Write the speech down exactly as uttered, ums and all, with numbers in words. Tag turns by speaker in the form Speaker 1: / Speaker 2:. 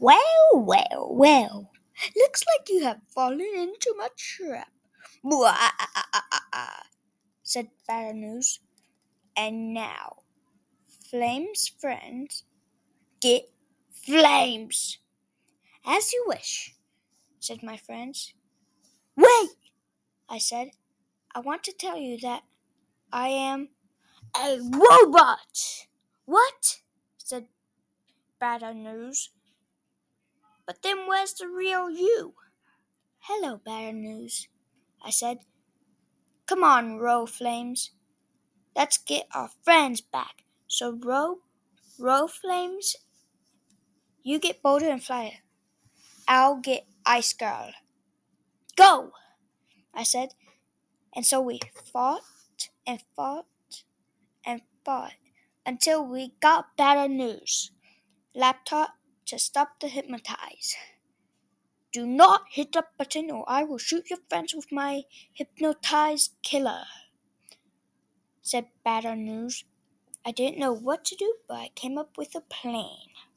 Speaker 1: Well, well, well. Looks like you have fallen into my trap. Blah, said News. And now, Flame's friends, get flames. As you wish, said my friends. Wait, I said. I want to tell you that I am a robot. What? Said Bad News. But then where's the real you? Hello, Bad News, I said. Come on, Row Flames. Let's get our friends back. So Row, Row Flames, you get Boulder and Flyer. I'll get Ice Girl. Go! I said. And so we fought and fought and fought until we got Bad News. Laptop to stop the hypnotize. Do not hit the button or I will shoot your friends with my hypnotized killer, said Bad News. I didn't know what to do, but I came up with a plan.